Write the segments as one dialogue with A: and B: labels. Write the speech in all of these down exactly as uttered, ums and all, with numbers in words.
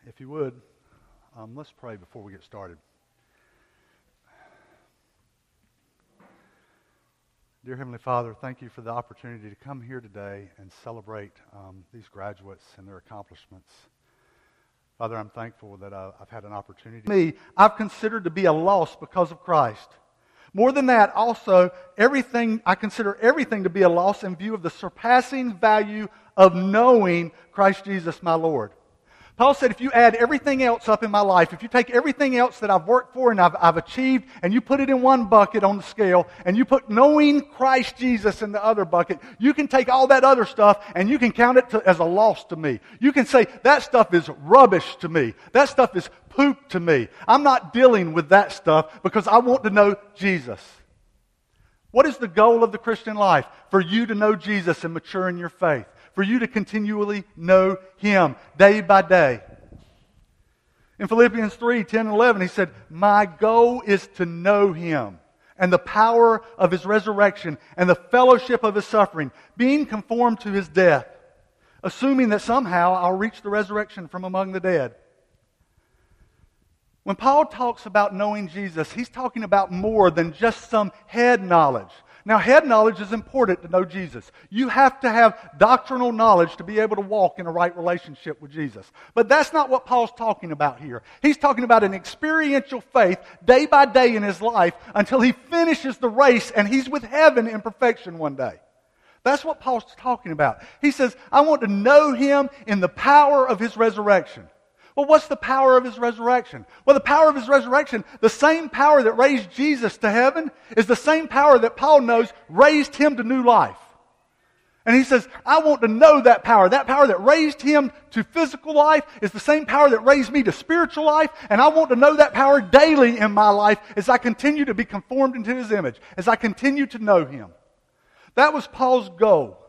A: If you would, um, let's pray before we get started. Dear Heavenly Father, thank you for the opportunity to come here today and celebrate um, these graduates and their accomplishments. Father, I'm thankful that uh, I've had an opportunity. Me, I've considered to be a loss because of Christ. More than that, also, everything I consider everything to be a loss in view of the surpassing value of knowing Christ Jesus, my Lord. Paul said, if you add everything else up in my life, if you take everything else that I've worked for and I've, I've achieved, and you put it in one bucket on the scale, and you put knowing Christ Jesus in the other bucket, you can take all that other stuff and you can count it to, as a loss to me. You can say, that stuff is rubbish to me. That stuff is poop to me. I'm not dealing with that stuff because I want to know Jesus. What is the goal of the Christian life? For you to know Jesus and mature in your faith. For you to continually know Him day by day. In Philippians three, ten and eleven, he said, my goal is to know Him and the power of His resurrection and the fellowship of His suffering, being conformed to His death, assuming that somehow I'll reach the resurrection from among the dead. When Paul talks about knowing Jesus, he's talking about more than just some head knowledge. Now, head knowledge is important to know Jesus. You have to have doctrinal knowledge to be able to walk in a right relationship with Jesus. But that's not what Paul's talking about here. He's talking about an experiential faith day by day in his life until he finishes the race and he's with heaven in perfection one day. That's what Paul's talking about. He says, I want to know Him in the power of His resurrection. Well, what's the power of His resurrection? Well, the power of His resurrection, the same power that raised Jesus to heaven, is the same power that Paul knows raised him to new life. And he says, I want to know that power. That power that raised him to physical life is the same power that raised me to spiritual life. And I want to know that power daily in my life as I continue to be conformed into His image, as I continue to know Him. That was Paul's goal.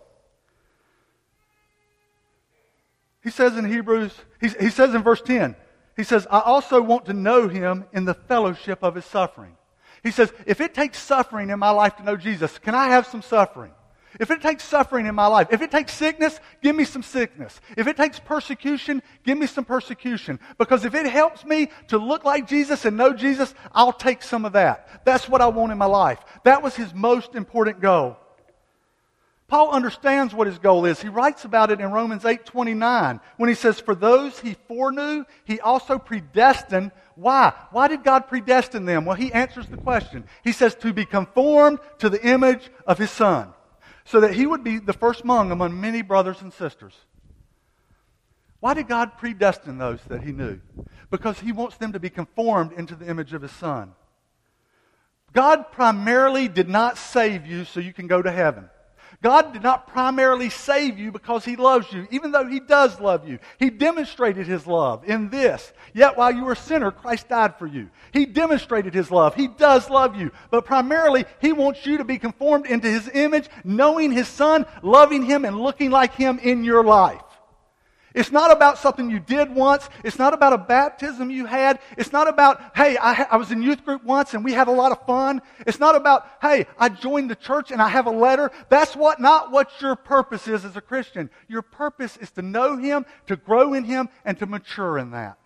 A: He says in Hebrews, he, he says in verse ten, he says, I also want to know Him in the fellowship of His suffering. He says, if it takes suffering in my life to know Jesus, can I have some suffering? If it takes suffering in my life, if it takes sickness, give me some sickness. If it takes persecution, give me some persecution. Because if it helps me to look like Jesus and know Jesus, I'll take some of that. That's what I want in my life. That was his most important goal. Paul understands what his goal is. He writes about it in Romans eight twenty-nine when he says, for those He foreknew, He also predestined. Why? Why did God predestine them? Well, he answers the question. He says, to be conformed to the image of His Son, so that He would be the first among among many brothers and sisters. Why did God predestine those that He knew? Because He wants them to be conformed into the image of His Son. God primarily did not save you so you can go to heaven. God did not primarily save you because He loves you, even though He does love you. He demonstrated His love in this. Yet while you were a sinner, Christ died for you. He demonstrated His love. He does love you. But primarily, He wants you to be conformed into His image, knowing His Son, loving Him, and looking like Him in your life. It's not about something you did once. It's not about a baptism you had. It's not about, hey, I, I was in youth group once and we had a lot of fun. It's not about, hey, I joined the church and I have a letter. That's what not what your purpose is as a Christian. Your purpose is to know Him, to grow in Him, and to mature in that.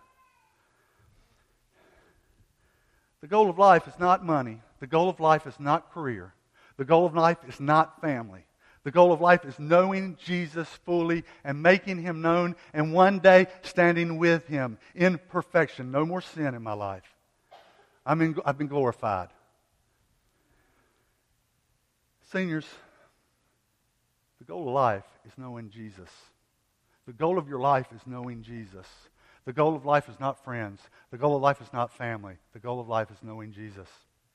A: The goal of life is not money. The goal of life is not career. The goal of life is not family. The goal of life is knowing Jesus fully and making Him known, and one day standing with Him in perfection. No more sin in my life. I'm in, I've been glorified. Seniors, the goal of life is knowing Jesus. The goal of your life is knowing Jesus. The goal of life is not friends. The goal of life is not family. The goal of life is knowing Jesus.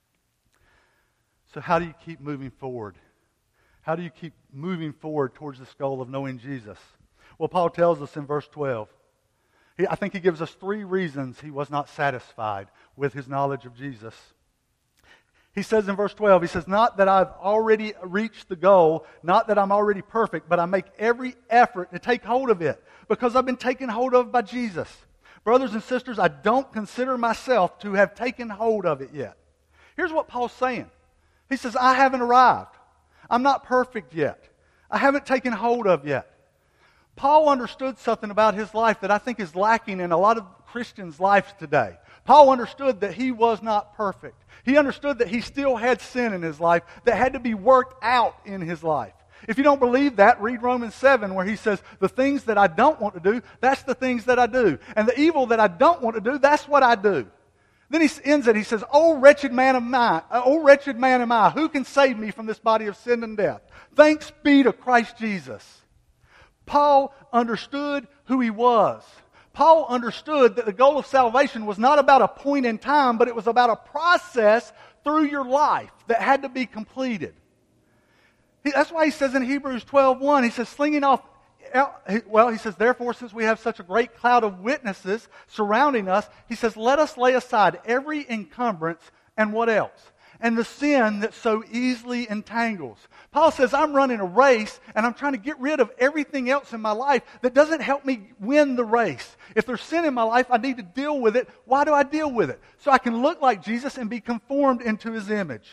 A: So how do you keep moving forward? How do you keep moving forward towards this goal of knowing Jesus? Well, Paul tells us in verse twelve. He, I think he gives us three reasons he was not satisfied with his knowledge of Jesus. He says in verse twelve, he says, not that I've already reached the goal, not that I'm already perfect, but I make every effort to take hold of it because I've been taken hold of by Jesus. Brothers and sisters, I don't consider myself to have taken hold of it yet. Here's what Paul's saying. He says, I haven't arrived. I'm not perfect yet. I haven't taken hold of yet. Paul understood something about his life that I think is lacking in a lot of Christians' lives today. Paul understood that he was not perfect. He understood that he still had sin in his life that had to be worked out in his life. If you don't believe that, read Romans seven where he says, the things that I don't want to do, that's the things that I do. And the evil that I don't want to do, that's what I do. Then he ends it, he says, Oh wretched man of mine, oh wretched man am I, who can save me from this body of sin and death? Thanks be to Christ Jesus. Paul understood who he was. Paul understood that the goal of salvation was not about a point in time, but it was about a process through your life that had to be completed. He, that's why he says in Hebrews twelve one, he says, slinging off, well, he says, therefore, since we have such a great cloud of witnesses surrounding us, he says, let us lay aside every encumbrance and what else? And the sin that so easily entangles. Paul says, I'm running a race and I'm trying to get rid of everything else in my life that doesn't help me win the race. If there's sin in my life, I need to deal with it. Why do I deal with it? So I can look like Jesus and be conformed into His image.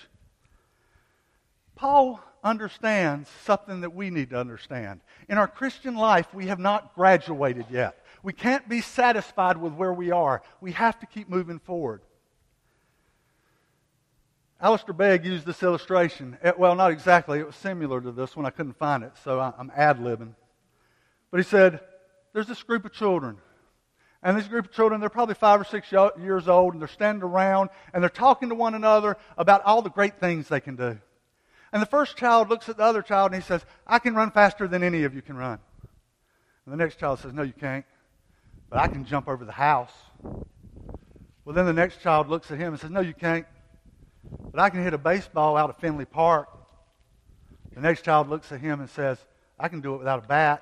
A: Paul understands something that we need to understand. In our Christian life, we have not graduated yet. We can't be satisfied with where we are. We have to keep moving forward. Alistair Begg used this illustration. Well, not exactly. It was similar to this one. I couldn't find it, so I'm ad-libbing. But he said, there's this group of children. And this group of children, they're probably five or six years old, and they're standing around, and they're talking to one another about all the great things they can do. And the first child looks at the other child, and he says, I can run faster than any of you can run. And the next child says, no, you can't. But I can jump over the house. Well, then the next child looks at him and says, no, you can't. But I can hit a baseball out of Fenley Park. The next child looks at him and says, I can do it without a bat.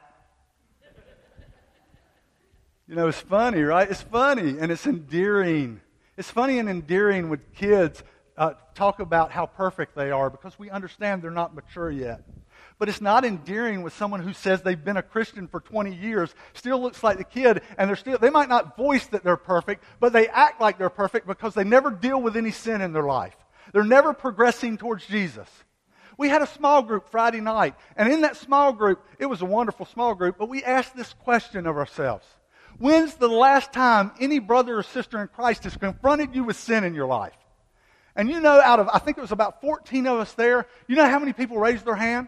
A: You know, it's funny, right? It's funny and it's endearing. It's funny and endearing when kids uh, talk about how perfect they are because we understand they're not mature yet. But it's not endearing with someone who says they've been a Christian for twenty years, still looks like the kid, and they're still, they might not voice that they're perfect, but they act like they're perfect because they never deal with any sin in their life. They're never progressing towards Jesus. We had a small group Friday night, and in that small group, it was a wonderful small group, but we asked this question of ourselves. When's the last time any brother or sister in Christ has confronted you with sin in your life? And you know, out of, I think it was about fourteen of us there, you know how many people raised their hand?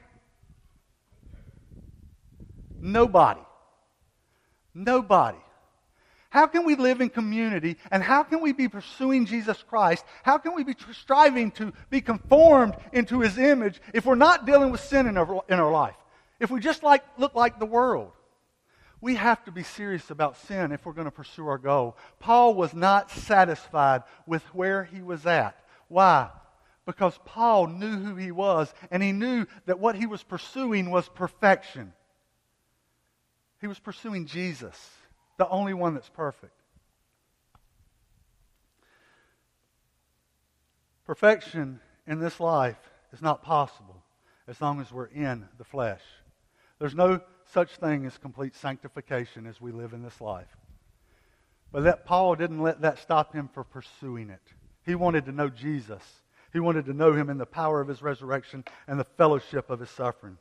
A: Nobody. Nobody. How can we live in community, and how can we be pursuing Jesus Christ? How can we be striving to be conformed into His image if we're not dealing with sin in our, in our life? If we just like look like the world? We have to be serious about sin if we're going to pursue our goal. Paul was not satisfied with where he was at. Why? Because Paul knew who he was, and he knew that what he was pursuing was perfection. He was pursuing Jesus, the only one that's perfect. Perfection in this life is not possible as long as we're in the flesh. There's no such thing as complete sanctification as we live in this life. But that Paul didn't let that stop him from pursuing it. He wanted to know Jesus. He wanted to know Him in the power of His resurrection and the fellowship of His suffering.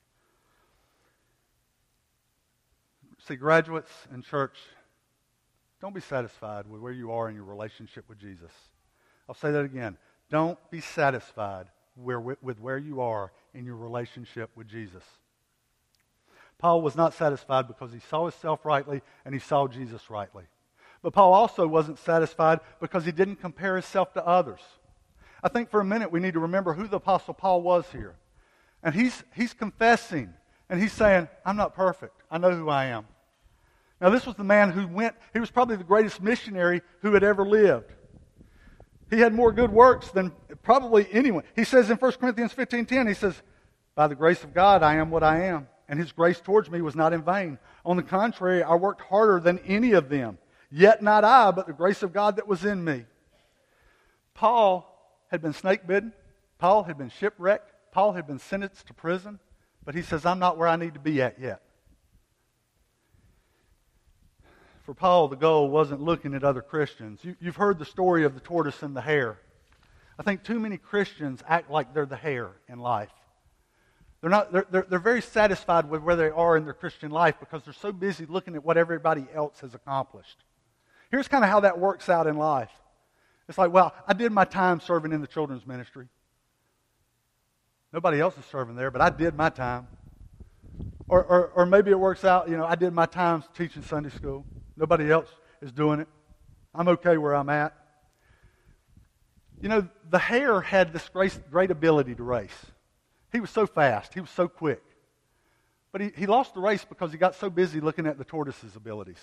A: See, graduates in church, don't be satisfied with where you are in your relationship with Jesus. I'll say that again. Don't be satisfied where, with where you are in your relationship with Jesus. Paul was not satisfied because he saw himself rightly and he saw Jesus rightly. But Paul also wasn't satisfied because he didn't compare himself to others. I think for a minute we need to remember who the Apostle Paul was here. And he's, he's confessing and he's saying, I'm not perfect. I know who I am. Now this was the man who went, he was probably the greatest missionary who had ever lived. He had more good works than probably anyone. He says in First Corinthians fifteen ten, he says, by the grace of God I am what I am, and His grace towards me was not in vain. On the contrary, I worked harder than any of them. Yet not I, but the grace of God that was in me. Paul had been snake bitten. Paul had been shipwrecked. Paul had been sentenced to prison. But he says, I'm not where I need to be at yet. For Paul, the goal wasn't looking at other Christians. You, you've heard the story of the tortoise and the hare. I think too many Christians act like they're the hare in life. They're, not, they're, they're, they're very satisfied with where they are in their Christian life because they're so busy looking at what everybody else has accomplished. Here's kind of how that works out in life. It's like, well, I did my time serving in the children's ministry. Nobody else is serving there, but I did my time. Or, or, or maybe it works out, you know, I did my time teaching Sunday school. Nobody else is doing it. I'm okay where I'm at. You know, the hare had this great, great ability to race. He was so fast. He was so quick. But he, he lost the race because he got so busy looking at the tortoise's abilities.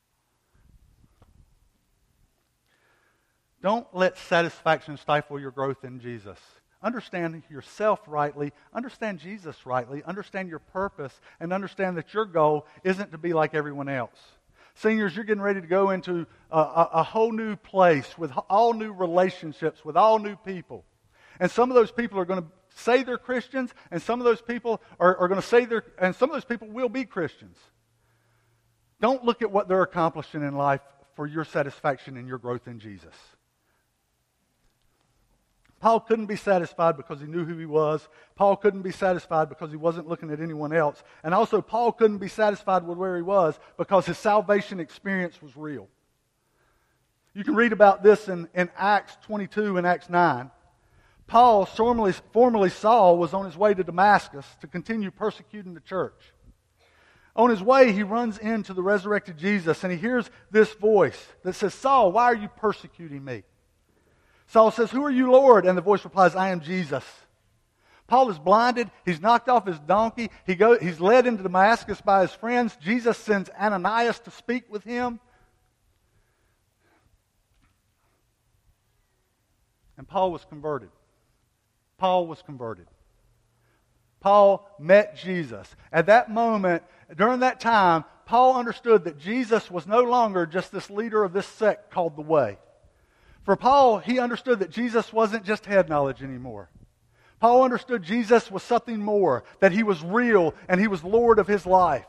A: Don't let satisfaction stifle your growth in Jesus. Understand yourself rightly, understand Jesus rightly, understand your purpose, and understand that your goal isn't to be like everyone else. Seniors, you're getting ready to go into a, a, a whole new place with all new relationships, with all new people. And some of those people are going to say they're Christians, and some of those people are, are going to say they're, and some of those people will be Christians. Don't look at what they're accomplishing in life for your satisfaction and your growth in Jesus. Paul couldn't be satisfied because he knew who he was. Paul couldn't be satisfied because he wasn't looking at anyone else. And also, Paul couldn't be satisfied with where he was because his salvation experience was real. You can read about this in, in Acts twenty-two and Acts nine. Paul, formerly, formerly Saul, was on his way to Damascus to continue persecuting the church. On his way, he runs into the resurrected Jesus, and he hears this voice that says, "Saul, why are you persecuting me?" Saul says, "Who are you, Lord?" And the voice replies, "I am Jesus." Paul is blinded. He's knocked off his donkey. He go, he's led into Damascus by his friends. Jesus sends Ananias to speak with him. And Paul was converted. Paul was converted. Paul met Jesus. At that moment, during that time, Paul understood that Jesus was no longer just this leader of this sect called the Way. For Paul, he understood that Jesus wasn't just head knowledge anymore. Paul understood Jesus was something more, that he was real and he was Lord of his life.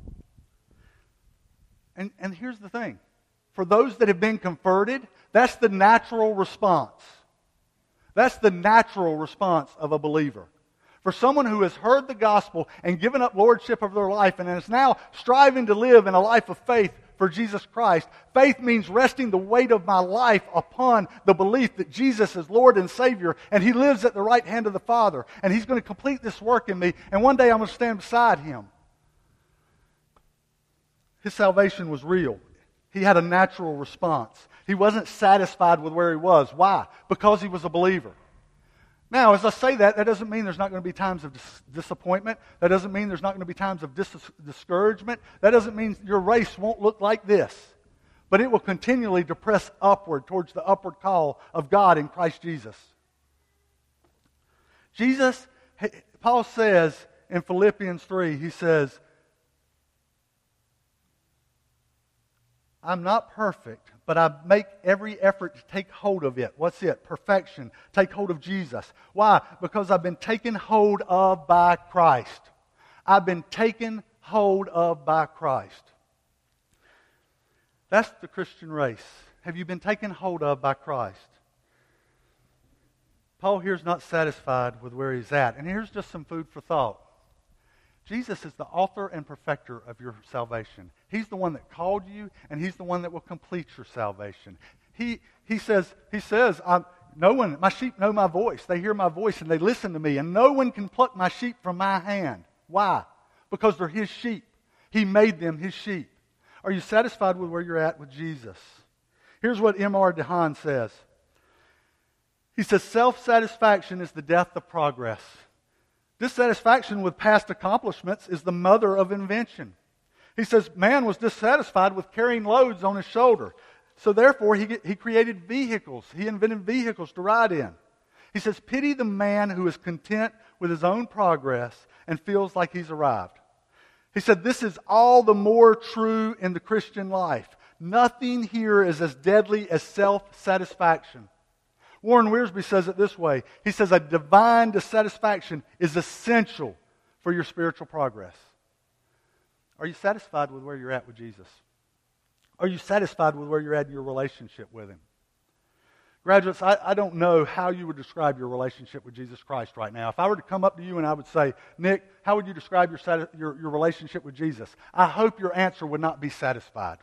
A: And, and here's the thing. For those that have been converted, that's the natural response. That's the natural response of a believer. For someone who has heard the gospel and given up lordship of their life and is now striving to live in a life of faith for Jesus Christ, faith means resting the weight of my life upon the belief that Jesus is Lord and Savior, and He lives at the right hand of the Father, and He's going to complete this work in me, and one day I'm going to stand beside Him. His salvation was real. He had a natural response. He wasn't satisfied with where he was. Why? Because he was a believer. Now, as I say that, that doesn't mean there's not going to be times of dis- disappointment. That doesn't mean there's not going to be times of dis- discouragement. That doesn't mean your race won't look like this. But it will continually depress upward towards the upward call of God in Christ Jesus. Jesus, Paul says in Philippians three, he says, I'm not perfect, but I make every effort to take hold of it. What's it? Perfection. Take hold of Jesus. Why? Because I've been taken hold of by Christ. I've been taken hold of by Christ. That's the Christian race. Have you been taken hold of by Christ? Paul here is not satisfied with where he's at. And here's just some food for thought. Jesus is the author and perfecter of your salvation. He's the one that called you, and He's the one that will complete your salvation. He he says he says I'm, no one my sheep know my voice. They hear my voice and they listen to me, and no one can pluck my sheep from my hand. Why? Because they're His sheep. He made them His sheep. Are you satisfied with where you're at with Jesus? Here's what M R DeHaan says. He says, self-satisfaction is the death of progress. Dissatisfaction with past accomplishments is the mother of invention. He says man was dissatisfied with carrying loads on his shoulder. So therefore he, he created vehicles. He invented vehicles to ride in. He says, pity the man who is content with his own progress and feels like he's arrived. He said, this is all the more true in the Christian life. Nothing here is as deadly as self-satisfaction. Warren Wiersbe says it this way. He says, a divine dissatisfaction is essential for your spiritual progress. Are you satisfied with where you're at with Jesus? Are you satisfied with where you're at in your relationship with Him? Graduates, I, I don't know how you would describe your relationship with Jesus Christ right now. If I were to come up to you and I would say, Nick, how would you describe your, your, your relationship with Jesus? I hope your answer would not be satisfied.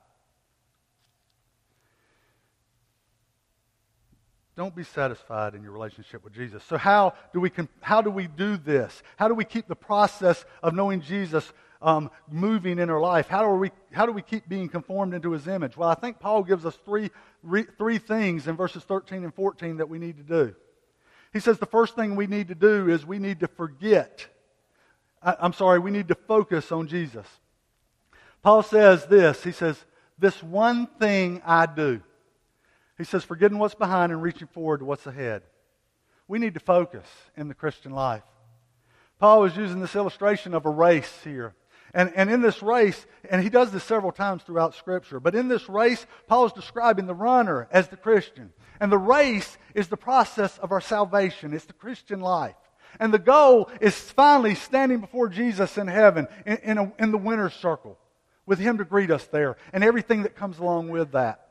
A: Don't be satisfied in your relationship with Jesus. So how do we how do we do this? How do we keep the process of knowing Jesus um, moving in our life? How do we how do we keep being conformed into His image? Well, I think Paul gives us three re, three things in verses thirteen and fourteen that we need to do. He says the first thing we need to do is we need to forget. I, I'm sorry, we need to focus on Jesus. Paul says this. He says, "This one thing I do." He says, forgetting what's behind and reaching forward to what's ahead. We need to focus in the Christian life. Paul is using this illustration of a race here. And, and in this race, and he does this several times throughout Scripture, but in this race, Paul is describing the runner as the Christian. And the race is the process of our salvation. It's the Christian life. And the goal is finally standing before Jesus in heaven in, in, a, in the winner's circle with Him to greet us there and everything that comes along with that.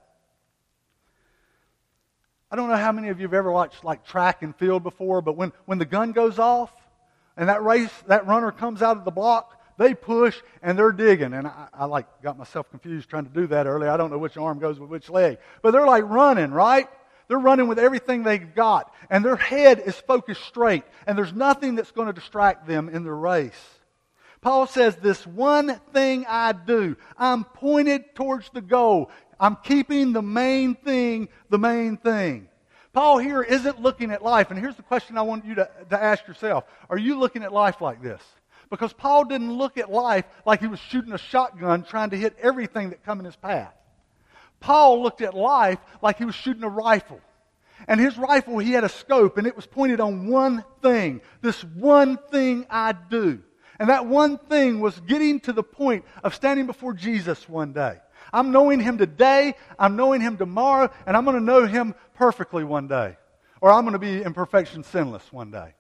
A: I don't know how many of you have ever watched like track and field before, but when, when the gun goes off and that race, that runner comes out of the block, they push and they're digging. And I, I like got myself confused trying to do that earlier. I don't know which arm goes with which leg. But they're like running, right? They're running with everything they've got. And their head is focused straight. And there's nothing that's going to distract them in their race. Paul says, this one thing I do, I'm pointed towards the goal. I'm keeping the main thing the main thing. Paul here isn't looking at life. And here's the question I want you to, to ask yourself. Are you looking at life like this? Because Paul didn't look at life like he was shooting a shotgun trying to hit everything that come in his path. Paul looked at life like he was shooting a rifle. And his rifle, he had a scope, and it was pointed on one thing. This one thing I do. And that one thing was getting to the point of standing before Jesus one day. I'm knowing Him today, I'm knowing Him tomorrow, and I'm going to know Him perfectly one day. Or I'm going to be in perfection sinless one day.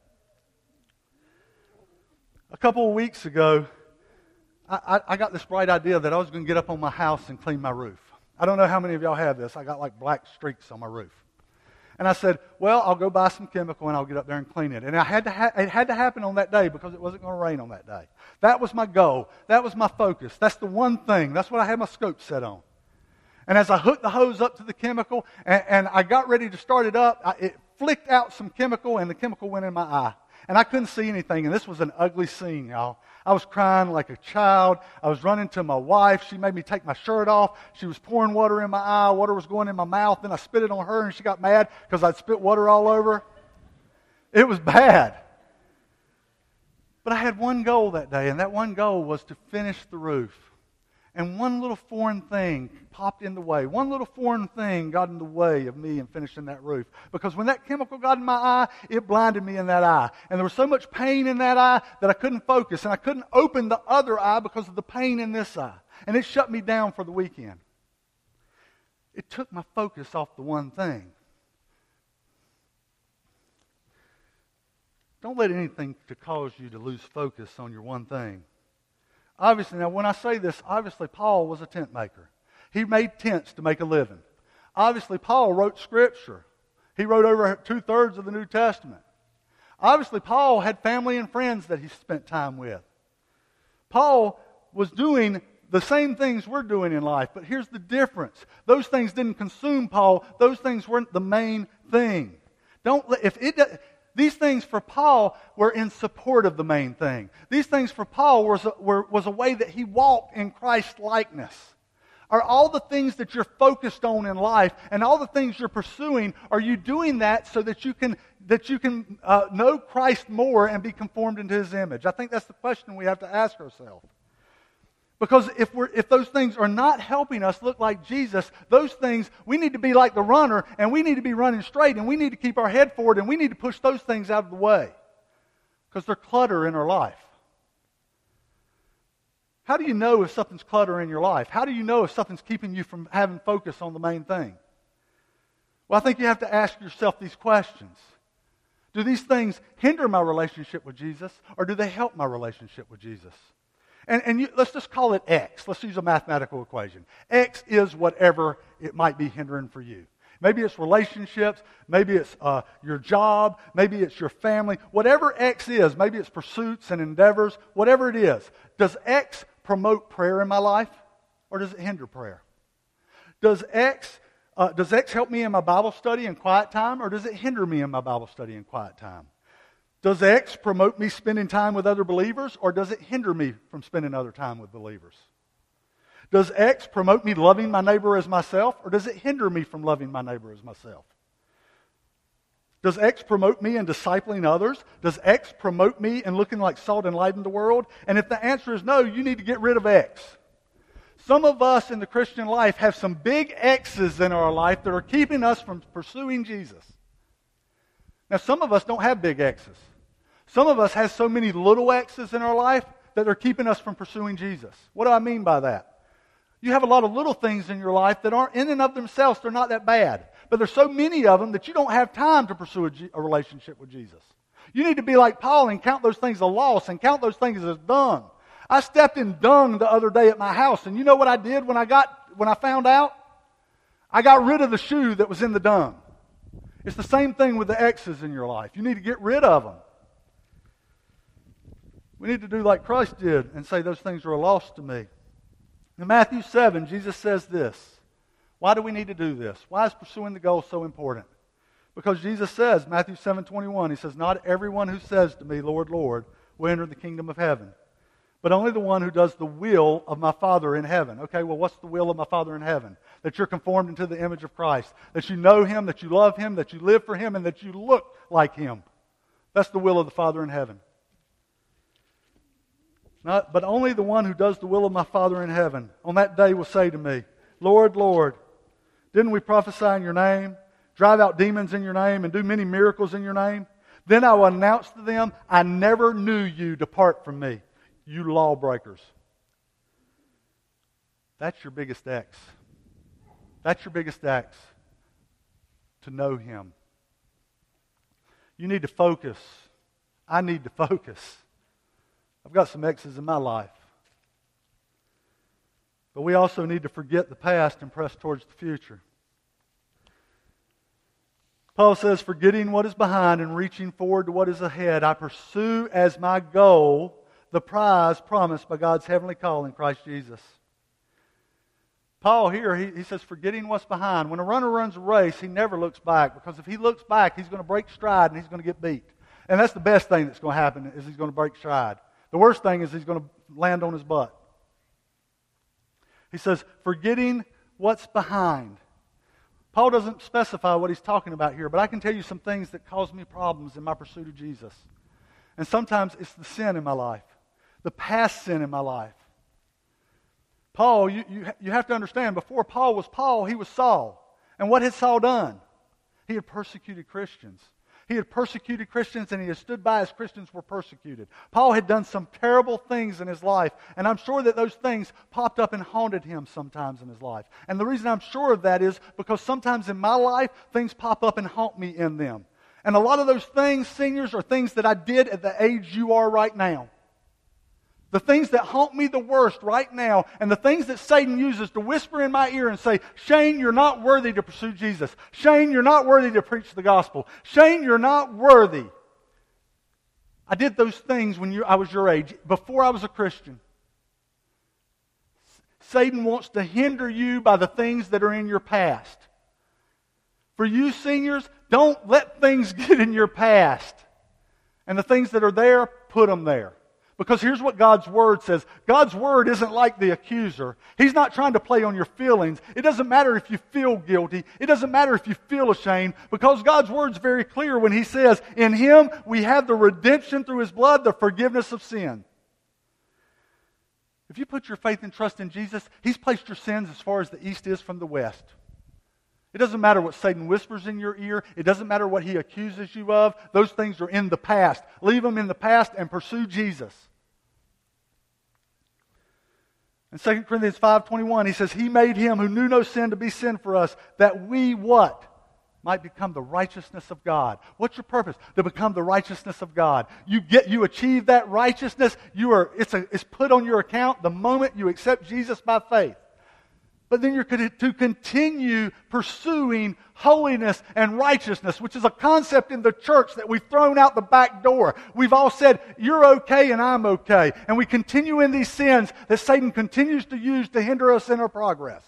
A: A couple of weeks ago, I, I, I got this bright idea that I was going to get up on my house and clean my roof. I don't know how many of y'all have this. I got like black streaks on my roof. And I said, well, I'll go buy some chemical and I'll get up there and clean it. And I had to ha- it had to happen on that day because it wasn't going to rain on that day. That was my goal. That was my focus. That's the one thing. That's what I had my scope set on. And as I hooked the hose up to the chemical and, and I got ready to start it up, I, it flicked out some chemical and the chemical went in my eye. And I couldn't see anything. And this was an ugly scene, y'all. I was crying like a child. I was running to my wife. She made me take my shirt off. She was pouring water in my eye. Water was going in my mouth. Then I spit it on her and she got mad because I'd spit water all over. It was bad. But I had one goal that day, and that one goal was to finish the roof. And one little foreign thing popped in the way. One little foreign thing got in the way of me and finishing that roof. Because when that chemical got in my eye, it blinded me in that eye. And there was so much pain in that eye that I couldn't focus. And I couldn't open the other eye because of the pain in this eye. And it shut me down for the weekend. It took my focus off the one thing. Don't let anything to cause you to lose focus on your one thing. Obviously, now when I say this, obviously Paul was a tent maker. He made tents to make a living. Obviously, Paul wrote Scripture. He wrote over two-thirds of the New Testament. Obviously, Paul had family and friends that he spent time with. Paul was doing the same things we're doing in life, but here's the difference. Those things didn't consume Paul. Those things weren't the main thing. Don't let, if it... These things for Paul were in support of the main thing. These things for Paul was a, were, was a way that he walked in Christ's likeness. Are all the things that you're focused on in life and all the things you're pursuing, are you doing that so that you can that you can uh, know Christ more and be conformed into His image? I think that's the question we have to ask ourselves. Because if we're if those things are not helping us look like Jesus, those things, we need to be like the runner, and we need to be running straight, and we need to keep our head forward, and we need to push those things out of the way. Because they're clutter in our life. How do you know if something's clutter in your life? How do you know if something's keeping you from having focus on the main thing? Well, I think you have to ask yourself these questions. Do these things hinder my relationship with Jesus, or do they help my relationship with Jesus? And, and you, let's just call it X. Let's use a mathematical equation. X is whatever it might be hindering for you. Maybe it's relationships. Maybe it's uh, your job. Maybe it's your family. Whatever X is, maybe it's pursuits and endeavors. Whatever it is, does X promote prayer in my life, or does it hinder prayer? Does X uh, does X help me in my Bible study and quiet time, or does it hinder me in my Bible study and quiet time? Does X promote me spending time with other believers, or does it hinder me from spending other time with believers? Does X promote me loving my neighbor as myself, or does it hinder me from loving my neighbor as myself? Does X promote me in discipling others? Does X promote me in looking like salt and light in the world? And if the answer is no, you need to get rid of X. Some of us in the Christian life have some big X's in our life that are keeping us from pursuing Jesus. Now, some of us don't have big X's. Some of us have so many little X's in our life that they're keeping us from pursuing Jesus. What do I mean by that? You have a lot of little things in your life that aren't in and of themselves, they're not that bad. But there's so many of them that you don't have time to pursue a, G- a relationship with Jesus. You need to be like Paul and count those things a loss and count those things as dung. I stepped in dung the other day at my house, and you know what I did when I got when I found out? I got rid of the shoe that was in the dung. It's the same thing with the X's in your life. You need to get rid of them. We need to do like Christ did and say those things are a loss to me. In Matthew seven, Jesus says this. Why do we need to do this? Why is pursuing the goal so important? Because Jesus says, Matthew seven twenty-one, He says, "Not everyone who says to me, 'Lord, Lord,' will enter the kingdom of heaven, but only the one who does the will of my Father in heaven." Okay, well, what's the will of my Father in heaven? That you're conformed into the image of Christ. That you know Him, that you love Him, that you live for Him, and that you look like Him. That's the will of the Father in heaven. Not, but only the one who does the will of my Father in heaven on that day will say to me, "Lord, Lord, didn't we prophesy in your name, drive out demons in your name, and do many miracles in your name? Then I will announce to them, 'I never knew you. Depart from me, you lawbreakers.'" That's your biggest X. That's your biggest X. To know Him. You need to focus. I need to focus. I've got some X's in my life. But we also need to forget the past and press towards the future. Paul says, "Forgetting what is behind and reaching forward to what is ahead, I pursue as my goal the prize promised by God's heavenly call in Christ Jesus." Paul here, he, he says, forgetting what's behind. When a runner runs a race, he never looks back, because if he looks back, he's going to break stride and he's going to get beat. And that's the best thing that's going to happen, is he's going to break stride. The worst thing is he's going to land on his butt. He says, forgetting what's behind. Paul doesn't specify what he's talking about here, but I can tell you some things that cause me problems in my pursuit of Jesus. And sometimes it's the sin in my life, the past sin in my life. Paul, you, you, you have to understand, before Paul was Paul, he was Saul. And what had Saul done? He had persecuted Christians. He had persecuted Christians, and he had stood by as Christians were persecuted. Paul had done some terrible things in his life, and I'm sure that those things popped up and haunted him sometimes in his life. And the reason I'm sure of that is because sometimes in my life, things pop up and haunt me in them. And a lot of those things, seniors, are things that I did at the age you are right now. The things that haunt me the worst right now, and the things that Satan uses to whisper in my ear and say, "Shane, you're not worthy to pursue Jesus. Shane, you're not worthy to preach the gospel. Shane, you're not worthy." I did those things when you, I was your age, before I was a Christian. Satan wants to hinder you by the things that are in your past. For you seniors, don't let things get in your past. And the things that are there, put them there. Because here's what God's Word says. God's Word isn't like the accuser. He's not trying to play on your feelings. It doesn't matter if you feel guilty. It doesn't matter if you feel ashamed. Because God's Word's very clear when He says, "In Him we have the redemption through His blood, the forgiveness of sin." If you put your faith and trust in Jesus, He's placed your sins as far as the east is from the west. It doesn't matter what Satan whispers in your ear. It doesn't matter what he accuses you of. Those things are in the past. Leave them in the past and pursue Jesus. In Second Corinthians five twenty-one, he says, "He made Him who knew no sin to be sin for us, that we," what? "Might become the righteousness of God." What's your purpose? To become the righteousness of God. You get, you achieve that righteousness. You are, it's, a, it's put on your account the moment you accept Jesus by faith. But then you're to continue pursuing holiness and righteousness, which is a concept in the church that we've thrown out the back door. We've all said, you're okay and I'm okay. And we continue in these sins that Satan continues to use to hinder us in our progress.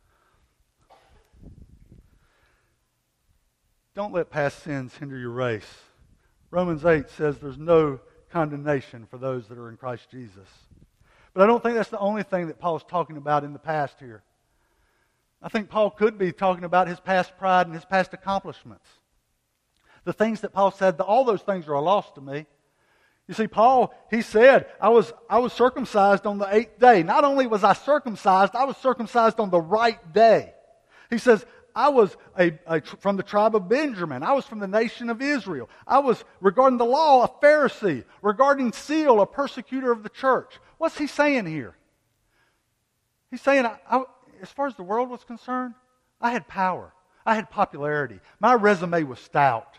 A: Don't let past sins hinder your race. Romans eight says there's no condemnation for those that are in Christ Jesus. But I don't think that's the only thing that Paul's talking about in the past here. I think Paul could be talking about his past pride and his past accomplishments. The things that Paul said, all those things are a loss to me. You see, Paul, he said, I was, I was circumcised on the eighth day. Not only was I circumcised, I was circumcised on the right day. He says, I was a, a, from the tribe of Benjamin. I was from the nation of Israel. I was, regarding the law, a Pharisee. Regarding seal, a persecutor of the church. What's he saying here? He's saying, I, I, as far as the world was concerned, I had power. I had popularity. My resume was stout.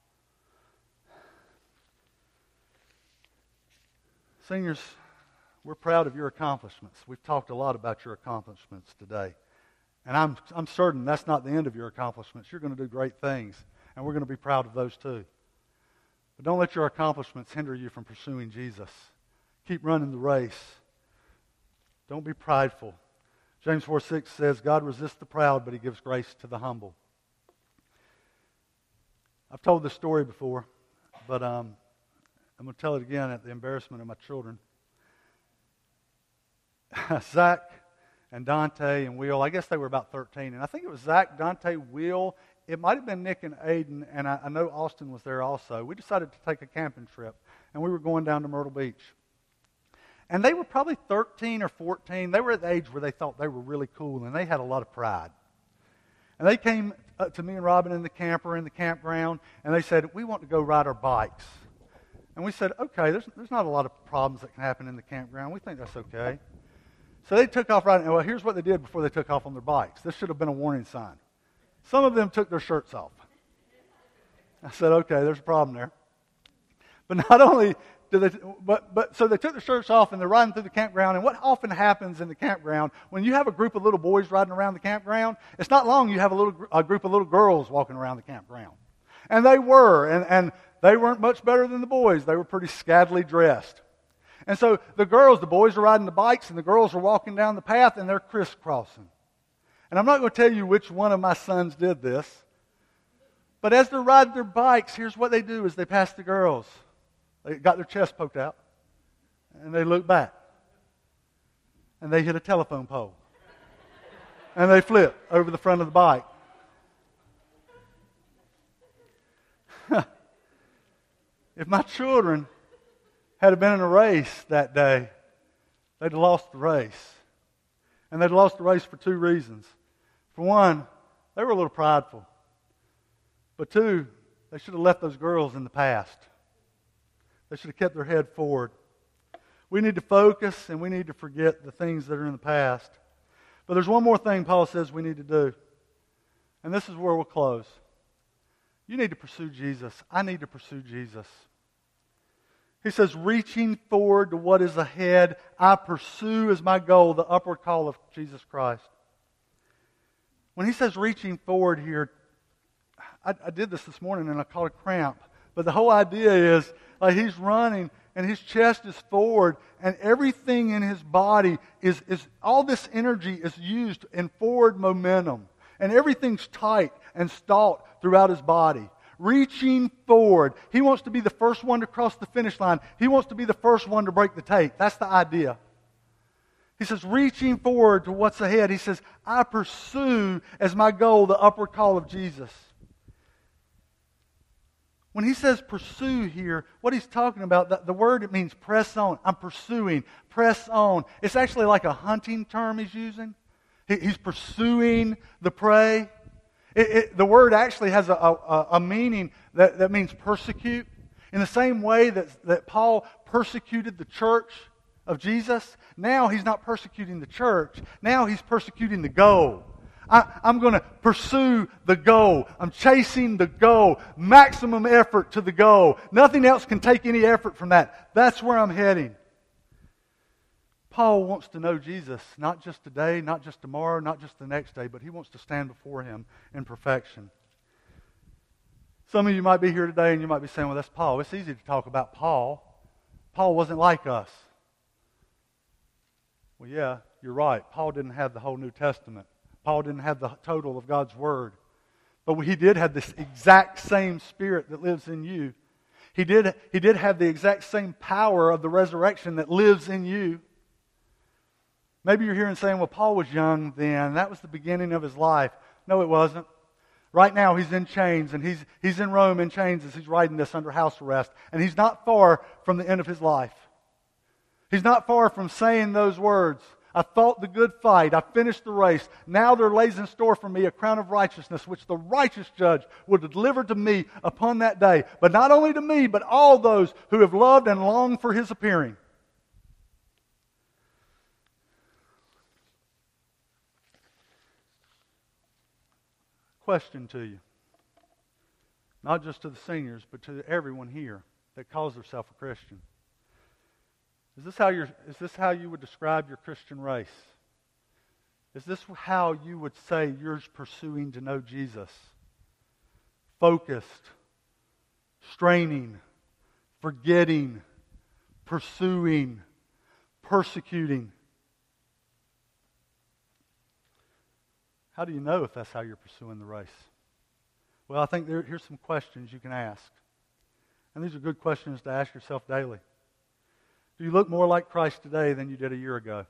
A: Seniors, we're proud of your accomplishments. We've talked a lot about your accomplishments today. And I'm, I'm certain that's not the end of your accomplishments. You're going to do great things, and we're going to be proud of those too. But don't let your accomplishments hinder you from pursuing Jesus. Keep running the race. Don't be prideful. James four six says, God resists the proud, but He gives grace to the humble. I've told this story before, but um, I'm going to tell it again at the embarrassment of my children. Zach and Dante and Will, I guess they were about thirteen, and I think it was Zach, Dante, Will, it might have been Nick and Aiden, and I, I know Austin was there also. We decided to take a camping trip, and we were going down to Myrtle Beach. And they were probably thirteen or fourteen. They were at the age where they thought they were really cool, and they had a lot of pride. And they came up to me and Robin in the camper in the campground, and they said, we want to go ride our bikes. And we said, okay, there's, there's not a lot of problems that can happen in the campground. We think that's okay. So they took off riding. Well, here's what they did before they took off on their bikes. This should have been a warning sign. Some of them took their shirts off. I said, okay, there's a problem there. But not only did they, but, but so they took their shirts off and they're riding through the campground. And what often happens in the campground, when you have a group of little boys riding around the campground, it's not long you have a little a group of little girls walking around the campground. And they were, and, and they weren't much better than the boys. They were pretty scantily dressed. And so the girls, the boys are riding the bikes, and the girls are walking down the path, and they're crisscrossing. And I'm not going to tell you which one of my sons did this, but as they're riding their bikes, here's what they do is they pass the girls. They got their chest poked out, and they look back, and they hit a telephone pole, and they flip over the front of the bike. If my children had been in a race that day, they'd have lost the race. And they'd lost the race for two reasons. For one, they were a little prideful. But two, they should have left those girls in the past. They should have kept their head forward. We need to focus and we need to forget the things that are in the past. But there's one more thing Paul says we need to do. And this is where we'll close. You need to pursue Jesus. I need to pursue Jesus. He says, reaching forward to what is ahead, I pursue as my goal the upward call of Jesus Christ. When he says reaching forward here, I, I did this this morning and I called it cramp. But the whole idea is, like he's running and his chest is forward and everything in his body is, is all this energy is used in forward momentum. And everything's tight and taut throughout his body. Reaching forward. He wants to be the first one to cross the finish line. He wants to be the first one to break the tape. That's the idea. He says, reaching forward to what's ahead. He says, I pursue as my goal the upward call of Jesus. When he says pursue here, what he's talking about, the, the word, it means press on. I'm pursuing. Press on. It's actually like a hunting term he's using. He, he's pursuing the prey. It, it, the word actually has a, a, a meaning that, that means persecute. In the same way that, that Paul persecuted the church of Jesus, now he's not persecuting the church. Now he's persecuting the goal. I, I'm going to pursue the goal. I'm chasing the goal. Maximum effort to the goal. Nothing else can take any effort from that. That's where I'm heading. Paul wants to know Jesus, not just today, not just tomorrow, not just the next day, but he wants to stand before him in perfection. Some of you might be here today and you might be saying, well, that's Paul. It's easy to talk about Paul. Paul wasn't like us. Well, yeah, you're right. Paul didn't have the whole New Testament. Paul didn't have the total of God's Word. But he did have this exact same Spirit that lives in you. He did, he did have the exact same power of the resurrection that lives in you. Maybe you're here and saying, well, Paul was young then. That was the beginning of his life. No, it wasn't. Right now, he's in chains, and he's, he's in Rome in chains as he's writing this under house arrest. And he's not far from the end of his life. He's not far from saying those words. I fought the good fight. I finished the race. Now there lays in store for me a crown of righteousness, which the righteous judge will deliver to me upon that day. But not only to me, but all those who have loved and longed for his appearing. Question to you, not just to the seniors, but to everyone here that calls themselves a Christian. Is this how you're, is this how you would describe your Christian race? Is this how you would say you're pursuing to know Jesus? Focused, straining, forgetting, pursuing, persecuting. How do you know if that's how you're pursuing the race? Well, I think there, here's some questions you can ask. And these are good questions to ask yourself daily. Do you look more like Christ today than you did a year ago?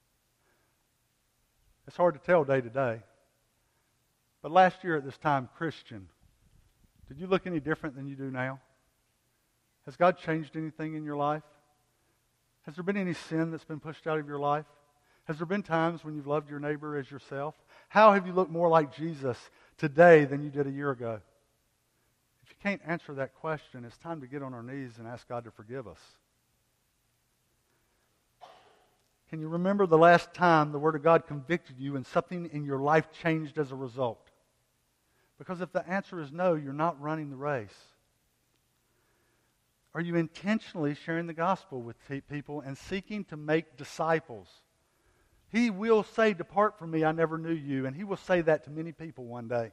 A: It's hard to tell day to day. But last year at this time, Christian, did you look any different than you do now? Has God changed anything in your life? Has there been any sin that's been pushed out of your life? Has there been times when you've loved your neighbor as yourself? How have you looked more like Jesus today than you did a year ago? If you can't answer that question, it's time to get on our knees and ask God to forgive us. Can you remember the last time the Word of God convicted you and something in your life changed as a result? Because if the answer is no, you're not running the race. Are you intentionally sharing the gospel with people and seeking to make disciples? He will say, depart from me, I never knew you. And he will say that to many people one day.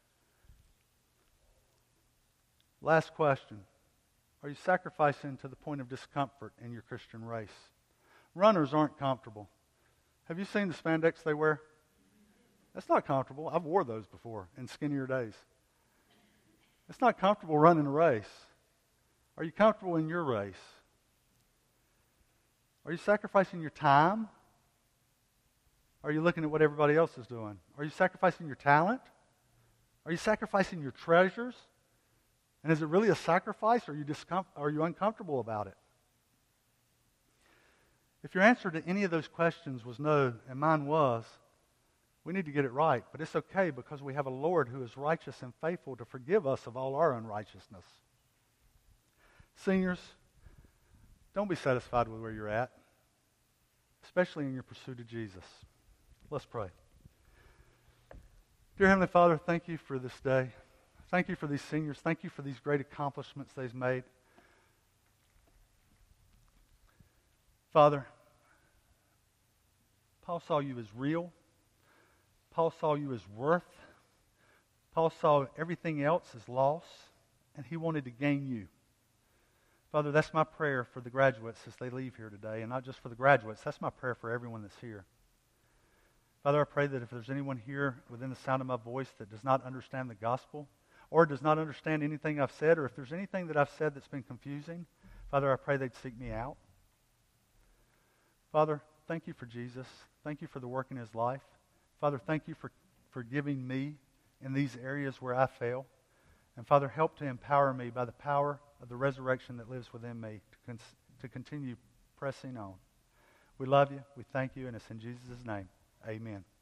A: Last question. Are you sacrificing to the point of discomfort in your Christian race? Runners aren't comfortable. Have you seen the spandex they wear? That's not comfortable. I've wore those before in skinnier days. It's not comfortable running a race. Are you comfortable in your race? Are you sacrificing your time? Are you looking at what everybody else is doing? Are you sacrificing your talent? Are you sacrificing your treasures? And is it really a sacrifice, or are you, discom- are you uncomfortable about it? If your answer to any of those questions was no, and mine was, we need to get it right. But it's okay because we have a Lord who is righteous and faithful to forgive us of all our unrighteousness. Seniors, don't be satisfied with where you're at, especially in your pursuit of Jesus. Let's pray. Dear Heavenly Father, thank you for this day. Thank you for these seniors. Thank you for these great accomplishments they've made. Father, Paul saw you as real. Paul saw you as worth. Paul saw everything else as loss, and he wanted to gain you. Father, that's my prayer for the graduates as they leave here today, and not just for the graduates. That's my prayer for everyone that's here. Father, I pray that if there's anyone here within the sound of my voice that does not understand the gospel, or does not understand anything I've said, or if there's anything that I've said that's been confusing, Father, I pray they'd seek me out. Father, thank you for Jesus. Thank you for the work in his life. Father, thank you for forgiving me in these areas where I fail. And Father, help to empower me by the power of the resurrection that lives within me to, con- to continue pressing on. We love you. We thank you. And it's in Jesus' name. Amen.